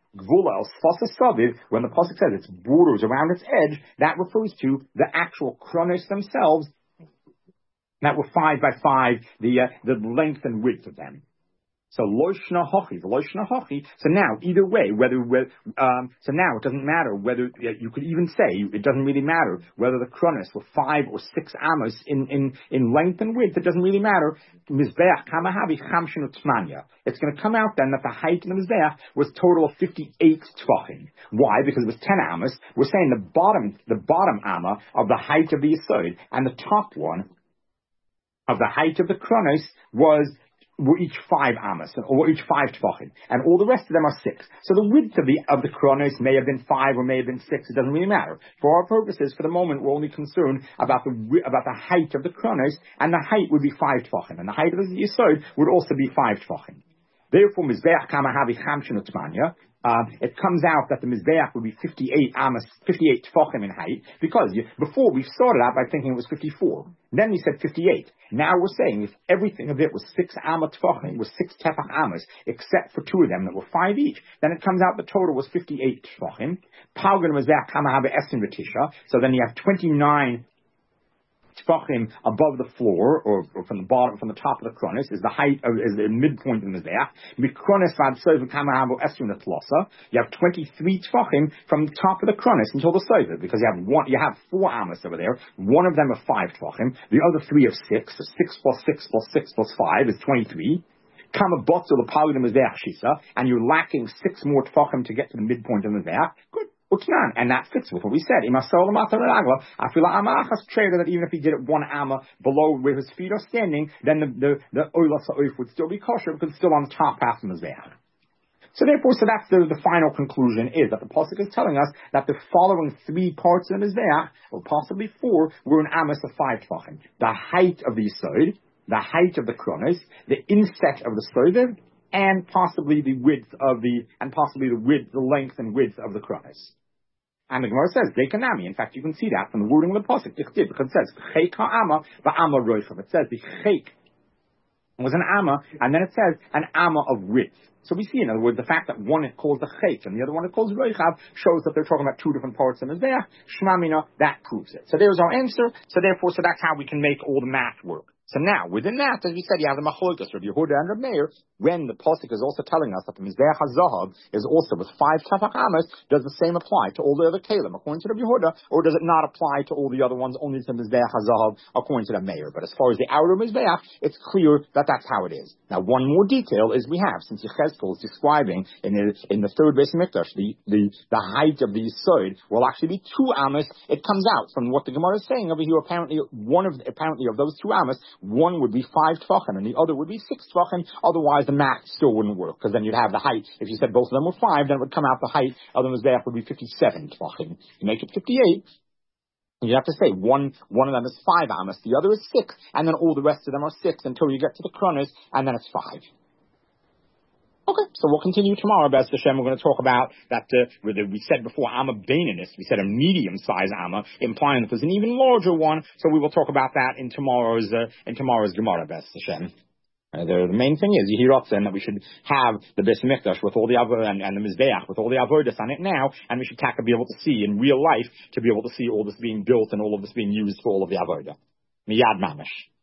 Gvula Sfasa Saviv, when the pasuk says its borders around its edge, that refers to the actual kronos themselves that were five by five, the uh, the length and width of them. So loishna hochi, the loishna hochi. So now, either way, whether um, so now it doesn't matter whether you could even say it doesn't really matter whether the kronos were five or six amos in in in length and width. It doesn't really matter. Mizbeach kamahavi chamshin utmanya. It's going to come out then that the height of the mizbeach was total of fifty-eight tvachim. Why? Because it was ten amos. We're saying the bottom the bottom amma of the height of the yesod and the top one of the height of the kronos was. Were each five amos, or each five tvachim, and all the rest of them are six. So the width of the of the kronos may have been five or may have been six. It doesn't really matter. For our purposes, for the moment, we're only concerned about the about the height of the kronos, and the height would be five tvachim, and the height of the yesod would also be five tvachim. Therefore, mizbeach kamahavi chamshin utmanya. Uh, it comes out that the mizbeach would be fifty-eight amos, fifty-eight tefachim in height, because you, before we started out by thinking it was fifty-four. Then we said fifty-eight. Now we're saying if everything of it was six amos tefachim, was six tefach amos, except for two of them that were five each, then it comes out the total was fifty-eight tefachim. Palgan mizbeach kamahavi esin v'tisha. So then you have twenty-nine tefachim above the floor, or, or from the bottom, from the top of the kronos, is the height of, is the midpoint of the mizbeach. Mikronos vad sover kamahavu esrim netlosa. You have twenty-three tefachim from the top of the kronos until the sover, because you have one, you have four amos over there. One of them are five tefachim. The other three are six. So six plus six plus six plus five is twenty-three. Kama botzel the pali the mizbeach shisa, and you're lacking six more tefachim to get to the midpoint of the mizbeach. Good. And that fits with what we said. I feel that even if he did it one amma below where his feet are standing, then the the the oilas ha'oif would still be kosher because it's still on the top half of the mizbeach. So therefore, so that's the, the final conclusion is that the pasuk is telling us that the following three parts of the mizbeach, or possibly four, were an amos of five tefachim: the height of the yesod, the height of the kronos, the inset of the sovev, and possibly the width of the and possibly the width, the length and width of the kronos. And the Gemara says, Dekanami. In fact, you can see that from the wording of the pasuk, because it says, Chek ha'ama, ba'ama roichav. It says the Chek was an amma, and then it says an amma of width. So we see, in other words, the fact that one it calls the Chek, and the other one it calls roichav, shows that they're talking about two different parts of the mizbeach. Shmamina, that proves it. So there's our answer. So therefore, so that's how we can make all the math work. So now, within that, as we said, you have the Machlokas, Rabbi Yehuda and Rabbi Meir, when the pasuk is also telling us that the Mizbeach HaZahav is also with five tefach amos, does the same apply to all the other Kalim, according to Rabbi Yehuda, or does it not apply to all the other ones, only to Mizbeach HaZahav, according to Rabbi Meir? But as far as the outer Mizbeach, it's clear that that's how it is. Now, one more detail is we have, since Yechezkel is describing in the, in the third Beis Hamikdash, the, the, the height of the Yesod will actually be two amos. It comes out from what the Gemara is saying over here, apparently, one of, apparently of those two amos, one would be five tefachim and the other would be six tefachim. Otherwise, the math still wouldn't work, because then you'd have the height. If you said both of them were five, then it would come out the height of the mizbeach would be fifty-seven tefachim. You make it fifty-eight. You have to say one one of them is five amos, the other is six, and then all the rest of them are six until you get to the kronos, and then it's five. Okay, so we'll continue tomorrow, B'ez Hashem. We're going to talk about that, uh, we said before, Amma Baininus. We said a medium-sized Amma, implying that there's an even larger one. So we will talk about that in tomorrow's, uh, in tomorrow's Gemara, B'ez Hashem. Uh, the, the main thing is, Yehirotzen, that we should have the Beis Hamikdash with all the Avodah, and, and the Mizbeach with all the Avodas on it now, and we should taka be able to see in real life, to be able to see all this being built and all of this being used for all of the Avodah. Miyad Mamash.